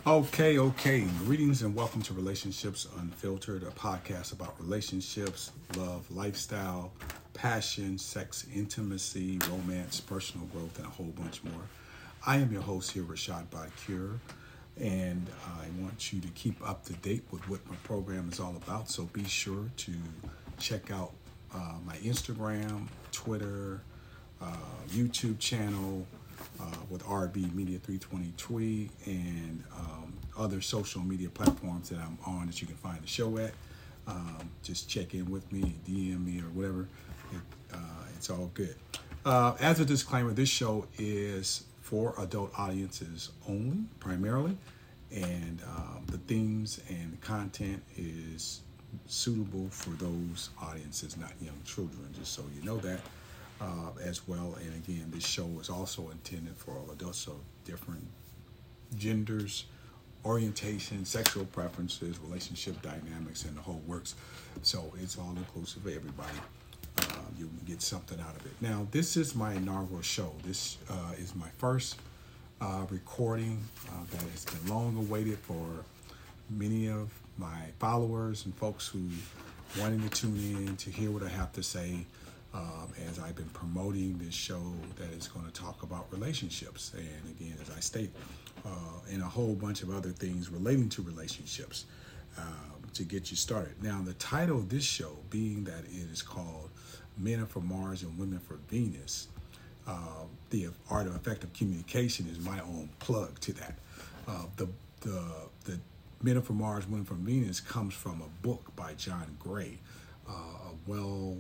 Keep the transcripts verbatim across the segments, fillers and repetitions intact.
Okay, okay. Greetings and welcome to Relationships Unfiltered, a podcast about relationships, love, lifestyle, passion, sex, intimacy, romance, personal growth, and a whole bunch more. I am your host here, Rashad Bakir, and I want you to keep up to date with what my program is all about. So be sure to check out uh, my Instagram, Twitter, uh, YouTube channel, uh, with R B Media three twenty Tweet and um, other social media platforms that I'm on that you can find the show at. Um, just check in with me, D M me, or whatever. It, uh, it's all good. Uh, as a disclaimer, this show is for adult audiences only, primarily, and um, the themes and the content is suitable for those audiences, not young children, just so you know that. Uh, as well, and again, this show is also intended for all adults of different genders, orientation, sexual preferences, relationship dynamics, and the whole works. So it's all inclusive for everybody. Uh, you can get something out of it. Now, this is my inaugural show. This uh, is my first uh, recording uh, that has been long awaited for many of my followers and folks who wanting to tune in to hear what I have to say. Um, as I've been promoting this show that is going to talk about relationships, and again, as I state, uh, and a whole bunch of other things relating to relationships um, to get you started. Now, the title of this show, being that it is called Men Are From Mars and Women for Venus, uh, the art of effective communication is my own plug to that. Uh, the the the Men Are From Mars, Women from Venus comes from a book by John Gray, uh, a well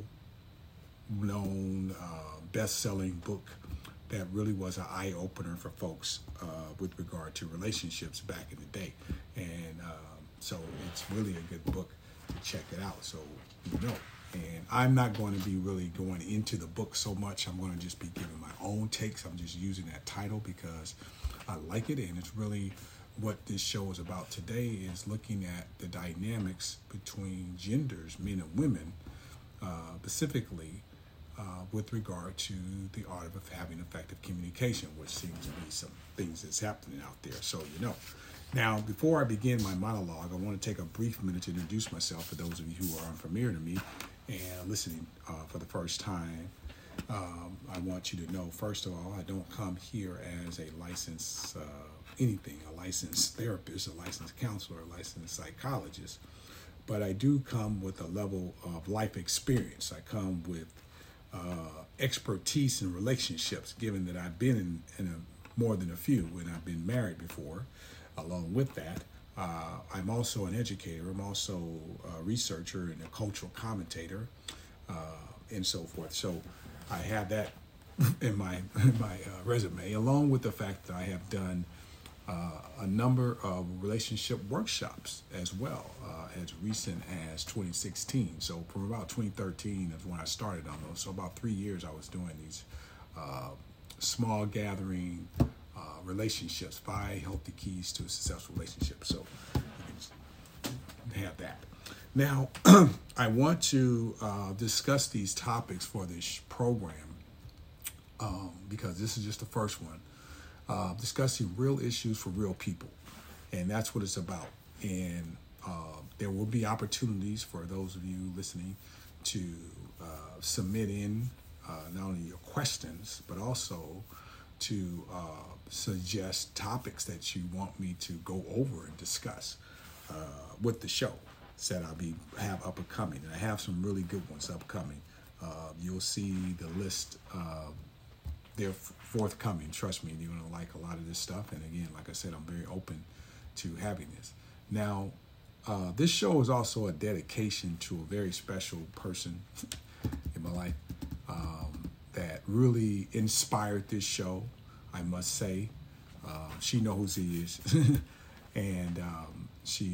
known uh, best-selling book that really was an eye-opener for folks uh, with regard to relationships back in the day. And um, so it's really a good book to check it out, so you know. And I'm not going to be really going into the book so much. I'm going to just be giving my own takes. I'm just using that title because I like it, and it's really what this show is about today, is looking at the dynamics between genders, men and women, uh, specifically Uh, with regard to the art of having effective communication, which seems to be some things that's happening out there, so you know. Now, before I begin my monologue, I want to take a brief minute to introduce myself for those of you who are unfamiliar to me and are listening uh, for the first time. Um, I want you to know, first of all, I don't come here as a licensed uh, anything, a licensed therapist, a licensed counselor, a licensed psychologist, but I do come with a level of life experience. I come with Uh, expertise in relationships, given that I've been in, in a, more than a few, and I've been married before. Along with that, uh, I'm also an educator. I'm also a researcher and a cultural commentator, uh, and so forth. So I have that in my in my uh, resume, along with the fact that I have done uh, a number of relationship workshops as well, uh, as recent as twenty sixteen. So from about twenty thirteen is when I started on those. So about three years I was doing these uh, small gathering uh, relationships, five healthy keys to a successful relationship. So you can just have that. Now, I want to uh, discuss these topics for this program um, because this is just the first one. Uh, discussing real issues for real people, and that's what it's about. And uh, there will be opportunities for those of you listening to uh, submit in uh, not only your questions, but also to uh, suggest topics that you want me to go over and discuss uh, with the show that I'll be have up and coming. And I have some really good ones upcoming. Uh, you'll see the list. Uh, They're forthcoming. Trust me, you're going to like a lot of this stuff. And again, like I said, I'm very open to having this. Now, uh, this show is also a dedication to a very special person in my life um, that really inspired this show, I must say. Uh, she knows who she is. And um, she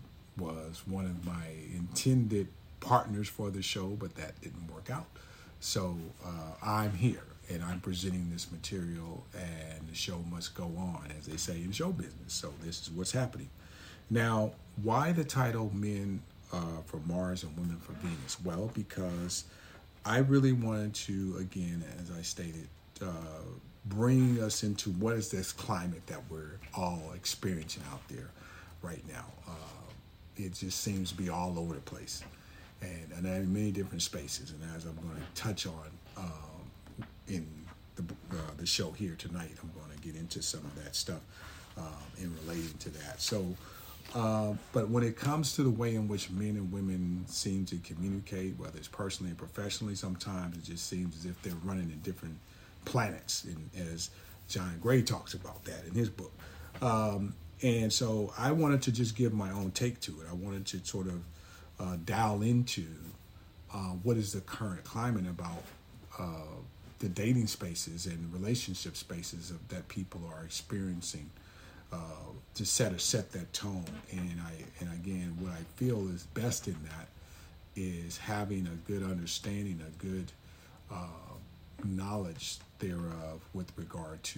was one of my intended partners for the show, but that didn't work out. So uh, I'm here. And I'm presenting this material, and the show must go on, as they say in show business. So this is what's happening. Now, why the title Men uh, for Mars and Women for Venus? Well, because I really wanted to, again, as I stated, uh, bring us into what is this climate that we're all experiencing out there right now. Uh, it just seems to be all over the place, and, and in many different spaces. And as I'm going to touch on um, in the, uh, the show here tonight, I'm going to get into some of that stuff um, in relating to that. So, uh, but when it comes to the way in which men and women seem to communicate, whether it's personally and professionally, sometimes it just seems as if they're running in different planets, and as John Gray talks about that in his book. Um, and so I wanted to just give my own take to it. I wanted to sort of uh, dial into uh, what is the current climate about uh, the dating spaces and relationship spaces of, that people are experiencing uh, to set or set that tone. And I and again, what I feel is best in that is having a good understanding, a good uh, knowledge thereof with regard to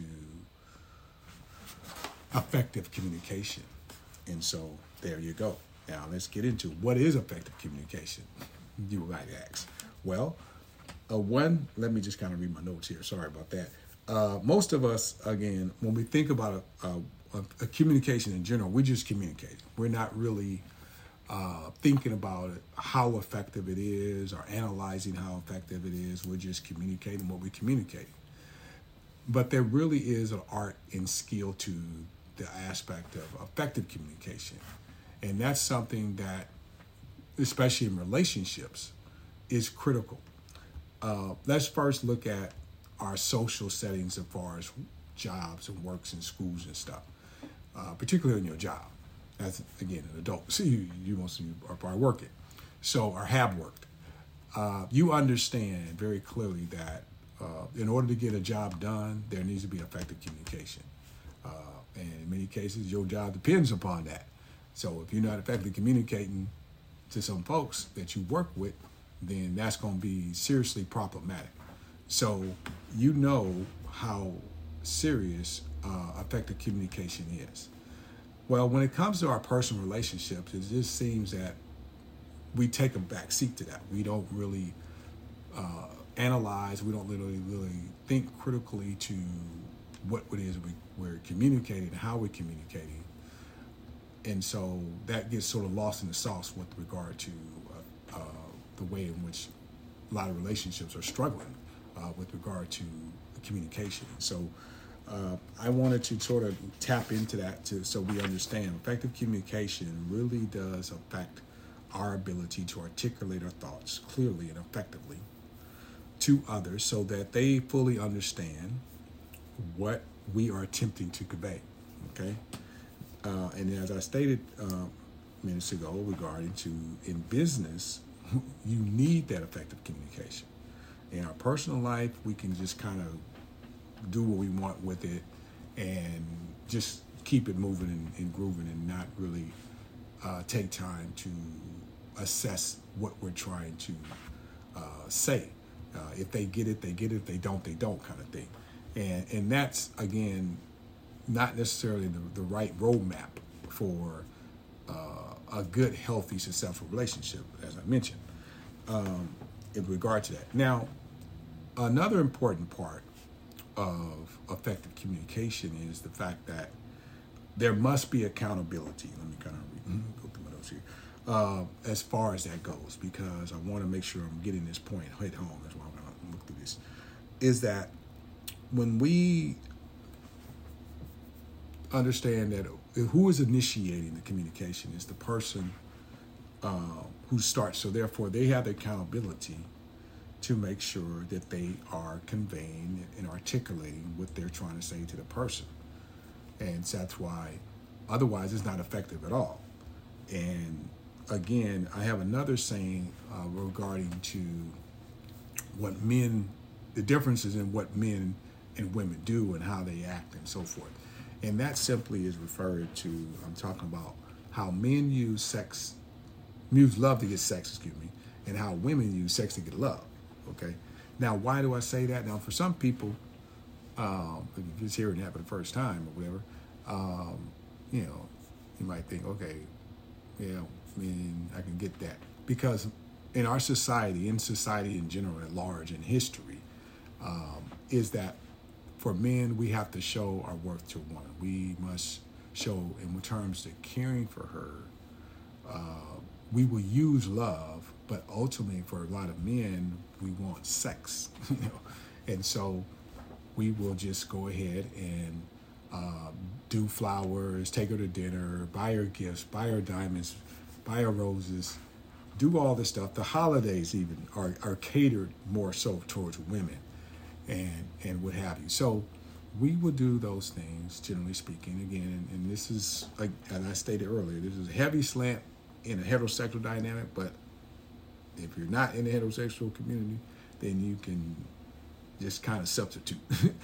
effective communication. And so there you go. Now let's get into what is effective communication, you might ask. Well, uh, one, let me just kind of read my notes here. Sorry about that. Uh, most of us, again, when we think about a, a, a communication in general, we're just communicating. We're not really uh, thinking about it, how effective it is, or analyzing how effective it is. We're just communicating what we're communicating. But there really is an art and skill to the aspect of effective communication. And that's something that, especially in relationships, is critical. Uh, let's first look at our social settings as far as jobs and works and schools and stuff, uh, particularly in your job. As, again, an adult. See, you, you most of you are probably working, so or have worked. Uh, you understand very clearly that uh, in order to get a job done, there needs to be effective communication. Uh, and in many cases, your job depends upon that. So if you're not effectively communicating to some folks that you work with, then that's going to be seriously problematic. So you know how serious uh, effective communication is. Well, when it comes to our personal relationships, it just seems that we take a back seat to that. We don't really uh, analyze. We don't really, really think critically to what it is we, we're communicating, how we're communicating. And so that gets sort of lost in the sauce with regard to uh, uh, the way in which a lot of relationships are struggling uh, with regard to communication. So uh, I wanted to sort of tap into that to, so we understand effective communication really does affect our ability to articulate our thoughts clearly and effectively to others so that they fully understand what we are attempting to convey, okay? Uh, and as I stated uh, minutes ago regarding to in business, you need that effective communication. In our personal life, we can just kind of do what we want with it and just keep it moving and, and grooving and not really uh, take time to assess what we're trying to uh, say. Uh, if they get it, they get it. If they don't, they don't, kind of thing. And and that's, again, not necessarily the, the right roadmap for uh, a good, healthy, successful relationship, as I mentioned, um, in regard to that. Now, another important part of effective communication is the fact that there must be accountability. Let me kind of read, go through my notes here. Uh, as far as that goes, because I want to make sure I'm getting this point hit home. That's why I'm going to look through this. Is that when we understand that who is initiating the communication is the person uh, who starts. So therefore, they have the accountability to make sure that they are conveying and articulating what they're trying to say to the person. And so that's why, otherwise, it's not effective at all. And again, I have another saying uh, regarding to what men, the differences in what men and women do and how they act and so forth. And that simply is referred to, I'm talking about how men use sex, use love to get sex, excuse me, and how women use sex to get love, okay? Now, why do I say that? Now, for some people, um, if you're just hearing that for the first time or whatever, um, you know, you might think, okay, yeah, I mean, I can get that. Because in our society, in society in general at large, in history, um, is that for men, we have to show our worth to a woman. We must show, in terms of caring for her, uh, we will use love, but ultimately for a lot of men, we want sex, you know, and so we will just go ahead and uh, do flowers, take her to dinner, buy her gifts, buy her diamonds, buy her roses, do all this stuff. The holidays even are, are catered more so towards women and and what have you. So we will do those things, generally speaking. Again, and, and this is, like as I stated earlier, this is a heavy slant in a heterosexual dynamic, but if you're not in the heterosexual community, then you can just kind of substitute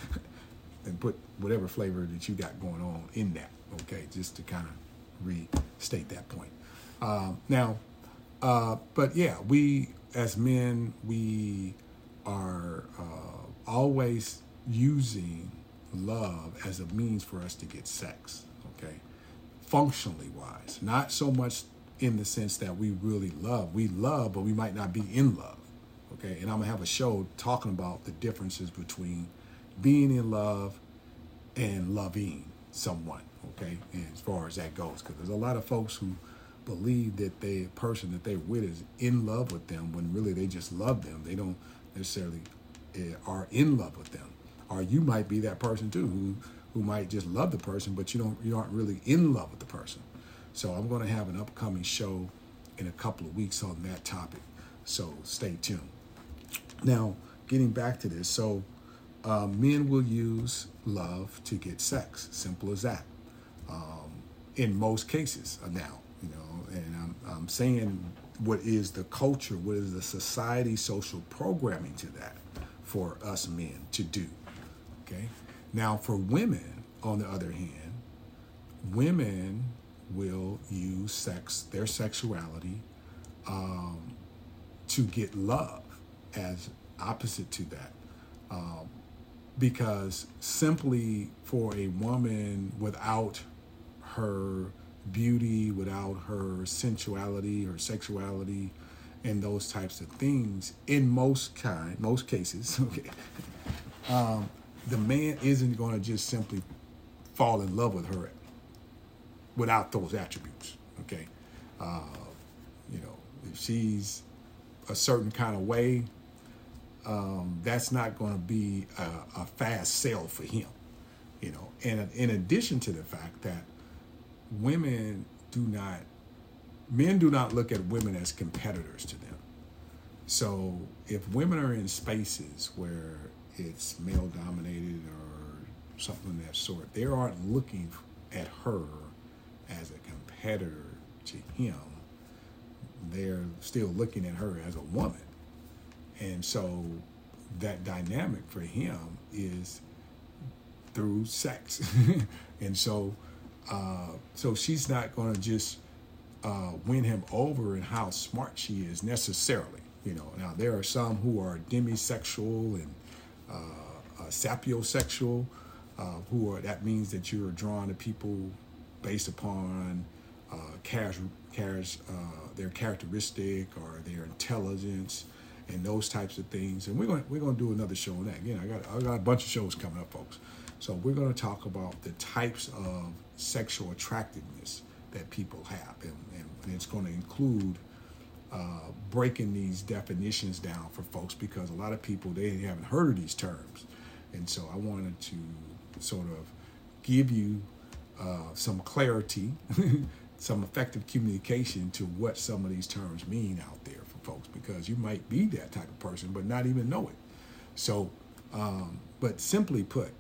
and put whatever flavor that you got going on in that, okay, just to kind of restate that point. Um, now, uh, but yeah, we as men, we are uh, always using love as a means for us to get sex, okay, functionally wise, not so much in the sense that we really love. We love, but we might not be in love, okay? And I'm gonna have a show talking about the differences between being in love and loving someone, okay, and as far as that goes, because there's a lot of folks who believe that the person that they're with is in love with them when really they just love them. They don't necessarily uh, are in love with them. Or you might be that person too, who who might just love the person, but you don't you aren't really in love with the person. So I'm going to have an upcoming show in a couple of weeks on that topic. So stay tuned. Now, getting back to this, so uh, men will use love to get sex. Simple as that. Um, in most cases uh, now, you know, and I'm, I'm saying what is the culture, what is the society social programming to that for us men to do. Okay. Now, for women, on the other hand, women will use sex, their sexuality, um, to get love as opposite to that. Um, because simply for a woman without her beauty, without her sensuality, her sexuality, and those types of things, in most kind, most cases, okay, um, the man isn't going to just simply fall in love with her without those attributes, okay? Uh, you know, if she's a certain kind of way, um, that's not going to be a, a fast sell for him, you know? And in addition to the fact that women do not, men do not look at women as competitors to them. So if women are in spaces where it's male dominated or something of that sort, they aren't looking at her as a competitor to him. They're still looking at her as a woman. And so that dynamic for him is through sex. And so uh, so she's not going to just uh, win him over in how smart she is necessarily. You know, now there are some who are demisexual and uh, uh, sapiosexual, uh, who are, that means that you're drawn to people based upon uh, char- char- uh, their characteristic or their intelligence and those types of things. And we're going we're going to do another show on that. Again, I got I got a bunch of shows coming up, folks. So we're going to talk about the types of sexual attractiveness that people have, and, and, and it's going to include uh, breaking these definitions down for folks, because a lot of people, they haven't heard of these terms. And so I wanted to sort of give you Uh, some clarity, some effective communication to what some of these terms mean out there for folks, because you might be that type of person but not even know it. So, um, but simply put,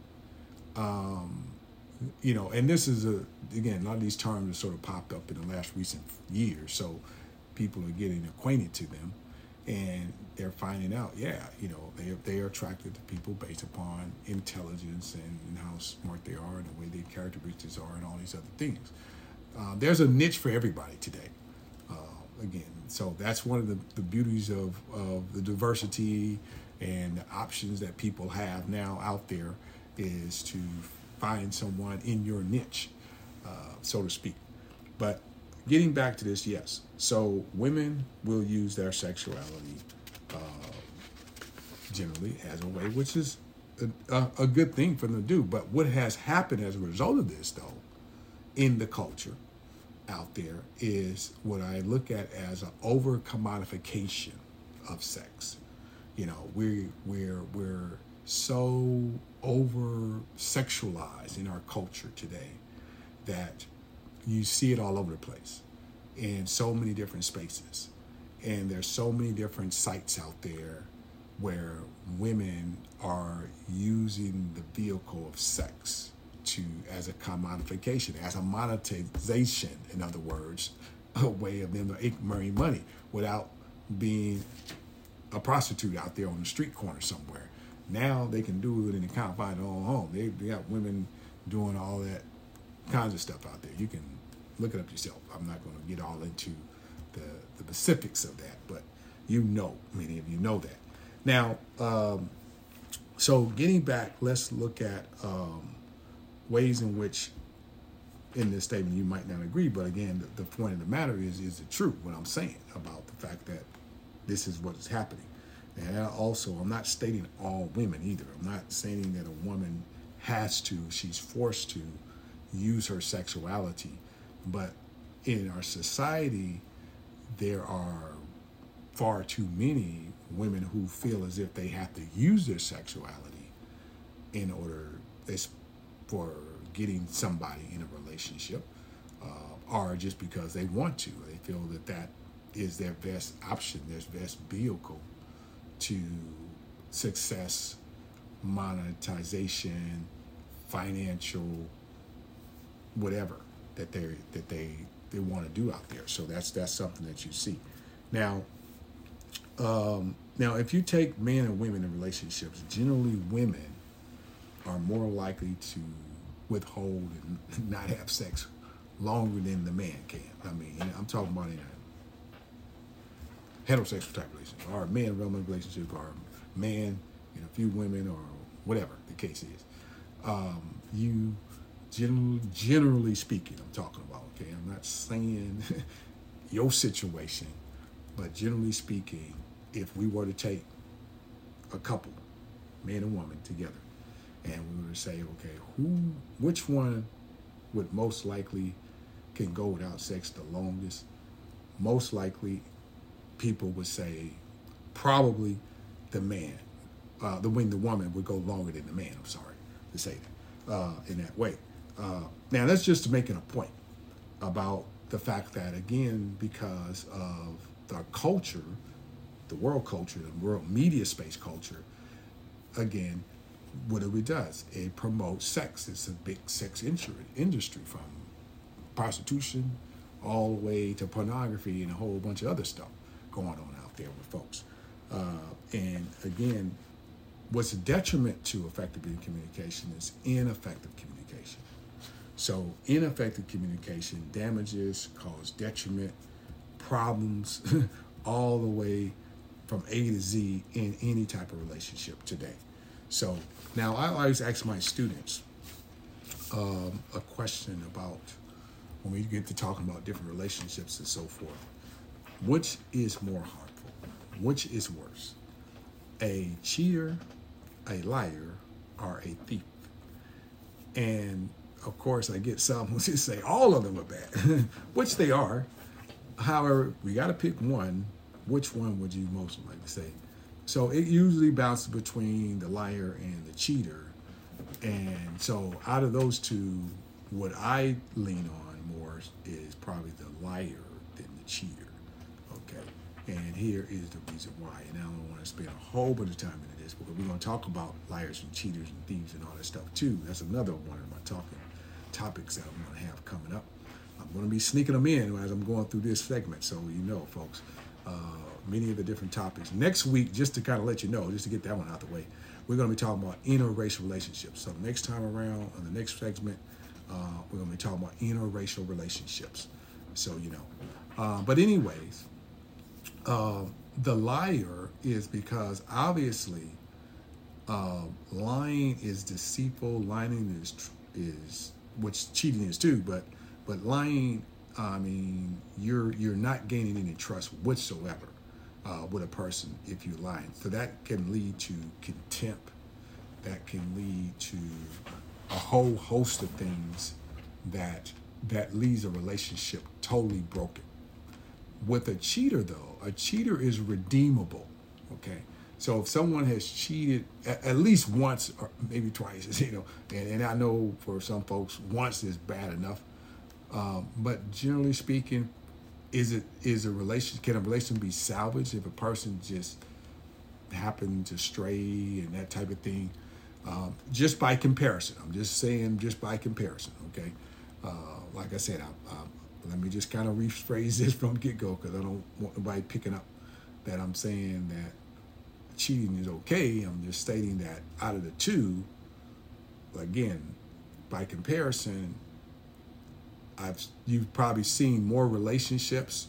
um, you know, and this is a, again, a lot of these terms have sort of popped up in the last recent years, so people are getting acquainted to them, and they're finding out, yeah, you know, they they are attracted to people based upon intelligence and, and how smart they are and the way their characteristics are and all these other things. Uh, there's a niche for everybody today. Uh, again, so that's one of the, the beauties of, of the diversity and the options that people have now out there, is to find someone in your niche, uh, so to speak. But getting back to this, yes. So women will use their sexuality uh, generally as a way, which is a, a good thing for them to do. But what has happened as a result of this, though, in the culture out there is what I look at as an over commodification of sex. You know, we we're we're so over sexualized in our culture today that you see it all over the place in so many different spaces. And there's so many different sites out there where women are using the vehicle of sex to as a commodification, as a monetization, in other words, a way of them to earn money without being a prostitute out there on the street corner somewhere. Now they can do it in the confines of their own home. They, they got women doing all that kinds of stuff out there. You can look it up yourself. I'm not going to get all into the, the specifics of that, but you know, many of you know that. Now, um, so getting back, let's look at um, ways in which in this statement you might not agree, but again, the, the point of the matter is, is it true what I'm saying about the fact that this is what is happening? And also, I'm not stating all women either. I'm not saying that a woman has to, she's forced to use her sexuality. But in our society, there are far too many women who feel as if they have to use their sexuality in order for getting somebody in a relationship, uh, or just because they want to. They feel that that is their best option, their best vehicle to success, monetization, financial, whatever that they that they they want to do out there. So that's that's something that you see. Now, um, now if you take men and women in relationships, generally women are more likely to withhold and not have sex longer than the man can. I mean, I'm talking about in a heterosexual type relationship, or a man-woman relationship, or a man and a few women, or whatever the case is. Um, you, generally, generally speaking, I'm talking about, okay? I'm not saying your situation, but generally speaking, if we were to take a couple, man and woman together, and we were to say, okay, who, which one would most likely can go without sex the longest? Most likely, people would say probably the man, uh, the when the woman would go longer than the man. I'm sorry to say that uh, in that way. Uh, now that's just making a point about the fact that, again, because of the culture, the world culture, the world media space culture, again, what it does, it promotes sex. It's a big sex industry, from prostitution all the way to pornography and a whole bunch of other stuff going on out there with folks. Uh, and again, what's a detriment to effective communication is ineffective communication. So ineffective communication damages, cause detriment, problems, all the way from A to Z in any type of relationship today. So now I always ask my students um, a question about when we get to talking about different relationships and so forth. Which is more harmful? Which is worse? A cheater, a liar, or a thief? And of course, I get some who say all of them are bad, which they are. However, we got to pick one. Which one would you most like to say? So it usually bounces between the liar and the cheater. And so out of those two, what I lean on more is probably the liar than the cheater. Okay. And here is the reason why. And I don't want to spend a whole bunch of time into this, because we're going to talk about liars and cheaters and thieves and all that stuff too. That's another one of my talking topics that I'm going to have coming up. I'm going to be sneaking them in as I'm going through this segment, so you know, folks, uh, many of the different topics. Next week, just to kind of let you know, just to get that one out the way, we're going to be talking about interracial relationships. So next time around, on the next segment, uh, we're going to be talking about interracial relationships. So, you know. Uh, but anyways, uh, the liar is because obviously uh, lying is deceitful. Lying is, is which cheating is too, but but lying, I mean, you're you're not gaining any trust whatsoever uh, with a person if you're lying. So that can lead to contempt that can lead to a whole host of things that that leaves a relationship totally broken. With a cheater, though, a cheater is redeemable. Okay, so if someone has cheated at, at least once or maybe twice, you know, and, and I know for some folks once is bad enough, um, but generally speaking, is it is a relation can a relation be salvaged if a person just happened to stray and that type of thing? Um, just by comparison, I'm just saying, just by comparison. Okay, uh, like I said, I, I, let me just kind of rephrase this from get-go because I don't want nobody picking up that I'm saying that cheating is okay. I'm just stating that out of the two, again, by comparison, I've you've probably seen more relationships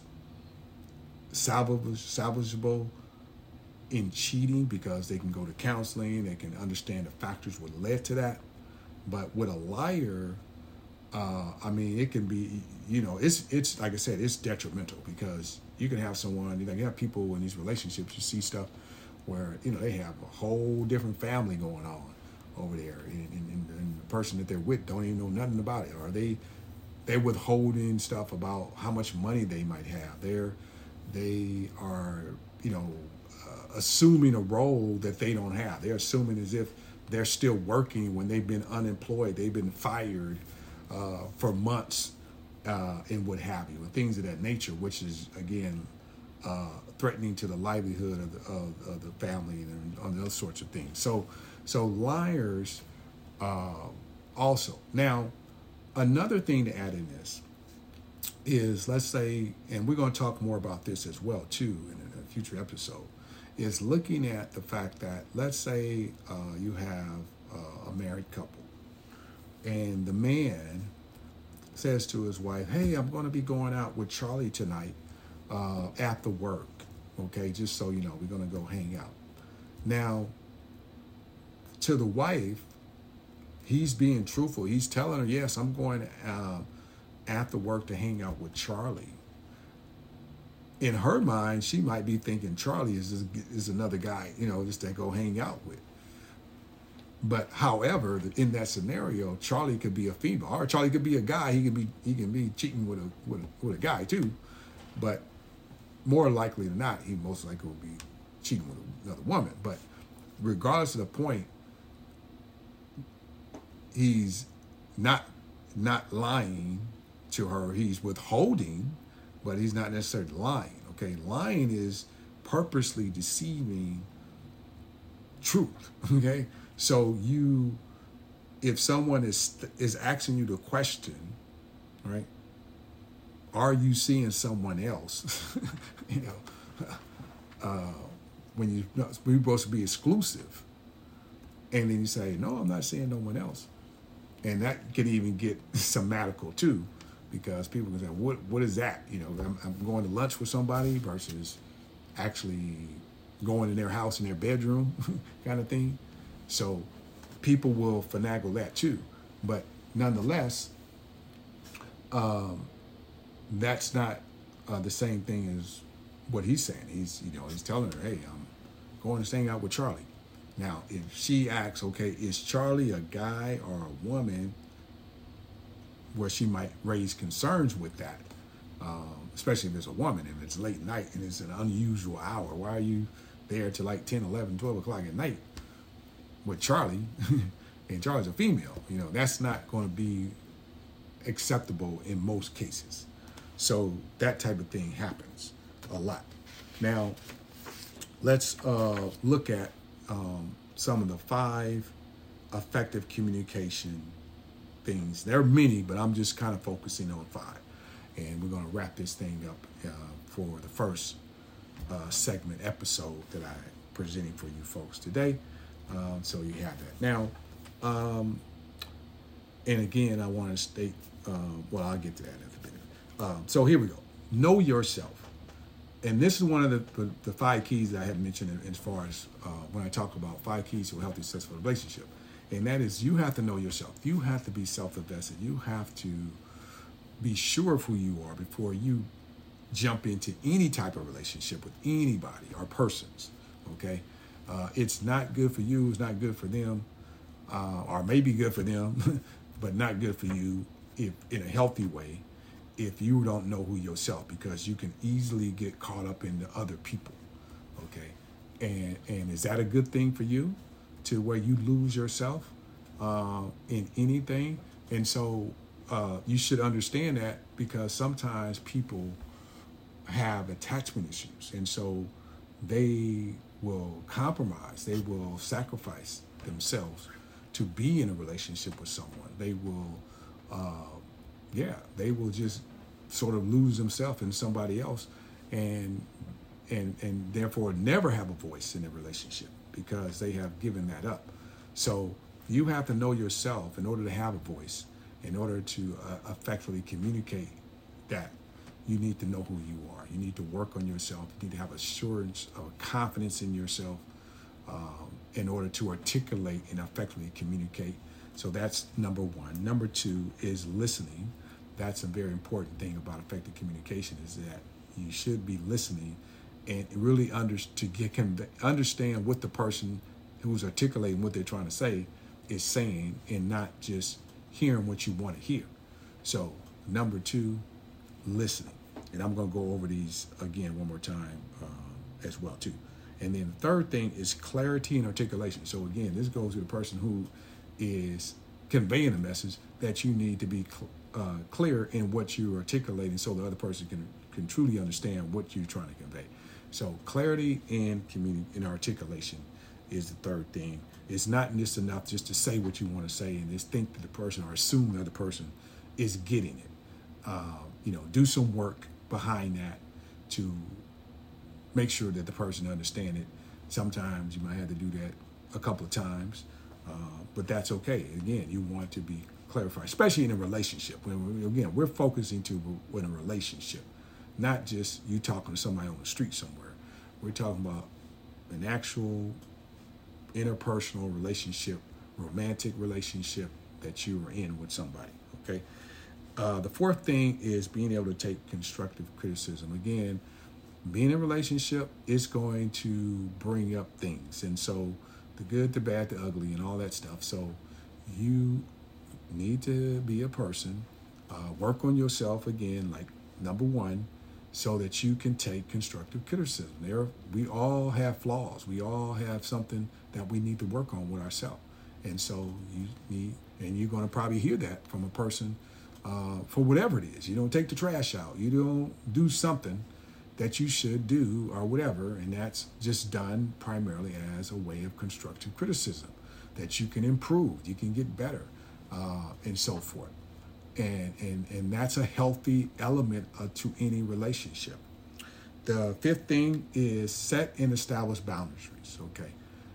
salvage, salvageable in cheating because they can go to counseling, they can understand the factors what led to that. But with a liar, uh, I mean, it can be, you know, it's it's like I said, it's detrimental because you can have someone, you know, you have people in these relationships, you see stuff where, you know, they have a whole different family going on over there, and, and, and the person that they're with don't even know nothing about it, or they they're withholding stuff about how much money they might have. They're they are, you know, uh, assuming a role that they don't have. They're assuming as if they're still working when they've been unemployed, they've been fired uh, for months, uh, and what have you, and things of that nature, which is again uh, threatening to the livelihood of the, of, of the family and on those sorts of things. So, so liars uh, also. Now, another thing to add in this is, let's say, and we're going to talk more about this as well too in a future episode, is looking at the fact that, let's say uh, you have uh, a married couple, and the man says to his wife, "Hey, I'm going to be going out with Charlie tonight uh, after work. Okay, just so you know, we're going to go hang out." Now, to the wife, he's being truthful. He's telling her, "Yes, I'm going uh, after work to hang out with Charlie." In her mind, she might be thinking Charlie is is another guy, you know, just to go hang out with. But however, in that scenario, Charlie could be a female, or Charlie could be a guy. He can be he can be cheating with a with a, with a guy too. But more likely than not, he most likely will be cheating with another woman. But regardless of the point, he's not not lying to her. He's withholding, but he's not necessarily lying. Okay, lying is purposely deceiving truth. Okay, so you, if someone is is asking you the question, right? Are you seeing someone else? you know, uh, when you we're supposed to be exclusive, and then you say, "No, I'm not seeing no one else," and that can even get somatical too. Because people can say, what what is that? You know, I'm, I'm going to lunch with somebody versus actually going in their house in their bedroom kind of thing. So people will finagle that too. But nonetheless, um, that's not uh, the same thing as what he's saying. He's, you know, he's telling her, "Hey, I'm going to hang out with Charlie." Now, if she asks, okay, is Charlie a guy or a woman, where she might raise concerns with that, um, especially if it's a woman, if it's late night and it's an unusual hour. Why are you there till like ten, eleven, twelve o'clock at night with Charlie? And Charlie's a female. You know, that's not going to be acceptable in most cases. So that type of thing happens a lot. Now, let's uh, look at um, some of the five effective communication things. There are many, but I'm just kind of focusing on five. And we're going to wrap this thing up uh, for the first uh, segment episode that I'm presenting for you folks today. Um, so you have that. Now, um, and again, I want to state, uh, well, I'll get to that in a minute. Um, so here we go. Know yourself. And this is one of the, the, the five keys that I have mentioned as far as uh, when I talk about five keys to a healthy, successful relationship. And that is, you have to know yourself. You have to be self-invested. You have to be sure of who you are before you jump into any type of relationship with anybody or persons, okay? Uh, it's not good for you. It's not good for them. uh, or may be good for them, but not good for you if in a healthy way if you don't know who yourself, because you can easily get caught up in the other people. Okay, and and is that a good thing for you, to where you lose yourself uh, in anything? And so uh, you should understand that, because sometimes people have attachment issues, and so they will compromise, they will sacrifice themselves to be in a relationship with someone. They will, uh, yeah, they will just sort of lose themselves in somebody else, and and and therefore never have a voice in a relationship, because they have given that up. So you have to know yourself in order to have a voice, in order to uh, effectively communicate that. You need to know who you are. You need to work on yourself. You need to have assurance or confidence in yourself um, in order to articulate and effectively communicate. So that's number one. Number two is listening. That's a very important thing about effective communication, is that you should be listening and really under, to get conve- understand what the person who's articulating what they're trying to say is saying, and not just hearing what you want to hear. So number two, listening. And I'm going to go over these again one more time uh, as well too. And then the third thing is clarity and articulation. So again, this goes to the person who is conveying a message, that you need to be cl- uh, clear in what you're articulating, so the other person can can truly understand what you're trying to convey. So clarity and community and articulation is the third thing. It's not just enough just to say what you want to say and just think that the person, or assume the other person is getting it. Uh, you know, do some work behind that to make sure that the person understands it. Sometimes you might have to do that a couple of times, uh, but that's okay. Again, you want to be clarified, especially in a relationship. When we, again, we're focusing to in a relationship, not just you talking to somebody on the street somewhere. We're talking about an actual interpersonal relationship, romantic relationship that you are in with somebody. Okay. Uh, the fourth thing is being able to take constructive criticism. Again, being in a relationship is going to bring up things. And so the good, the bad, the ugly, and all that stuff. So you need to be a person, uh, work on yourself again, like number one, so that you can take constructive criticism. There, we all have flaws. We all have something that we need to work on with ourselves. And so you need, and you're going to probably hear that from a person Uh, for whatever it is. You don't take the trash out. You don't do something that you should do or whatever, and that's just done primarily as a way of constructive criticism, that you can improve, you can get better, uh, and so forth. And, and, and that's a healthy element uh, to any relationship. The fifth thing is set and establish boundaries, okay?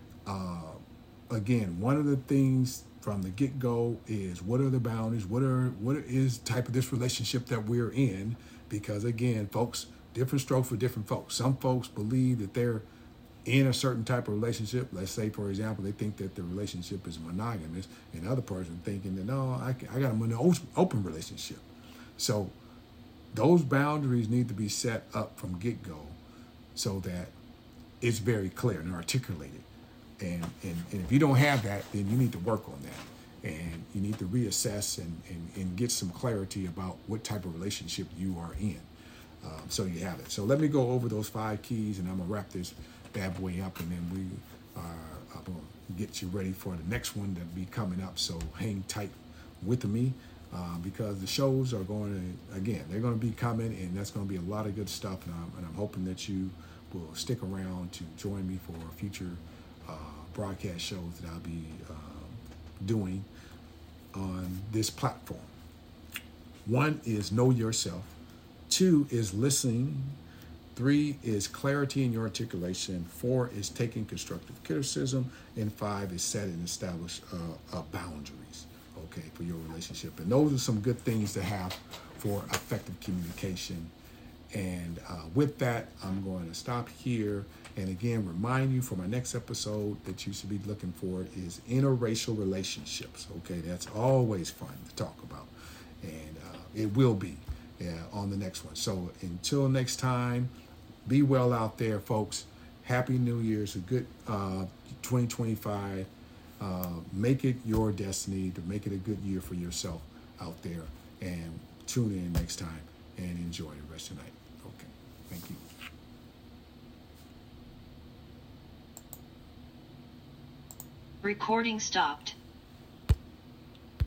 Uh, again, one of the things from the get-go is, what are the boundaries? What are what is type of this relationship that we're in? Because again, folks, different strokes for different folks. Some folks believe that they're in a certain type of relationship. Let's say, for example, they think that the relationship is monogamous, and other person thinking that, no, I, I got an open relationship. So those boundaries need to be set up from get-go so that it's very clear and articulated. And, and, and if you don't have that, then you need to work on that. And you need to reassess and, and, and get some clarity about what type of relationship you are in. Um, so you have it. So let me go over those five keys, and I'm going to wrap this bad boy up, and then we are I'm going to get you ready for the next one that'll be coming up. So hang tight with me, uh, because the shows are going to, again, they're going to be coming, and that's going to be a lot of good stuff. And I'm, and I'm hoping that you will stick around to join me for future Uh, broadcast shows that I'll be uh, doing on this platform. One is know yourself. Two is listening. Three is clarity in your articulation. Four is taking constructive criticism. And five is set and establish uh, uh, boundaries, okay, for your relationship. And those are some good things to have for effective communication. And uh, with that, I'm going to stop here. And again, remind you for my next episode that you should be looking for is interracial relationships. Okay, that's always fun to talk about. And uh, it will be yeah, on the next one. So until next time, be well out there, folks. Happy New Year's, a good uh, twenty twenty-five. uh, make it your destiny to make it a good year for yourself out there. And tune in next time and enjoy the rest of the night. Okay. Thank you. Recording stopped.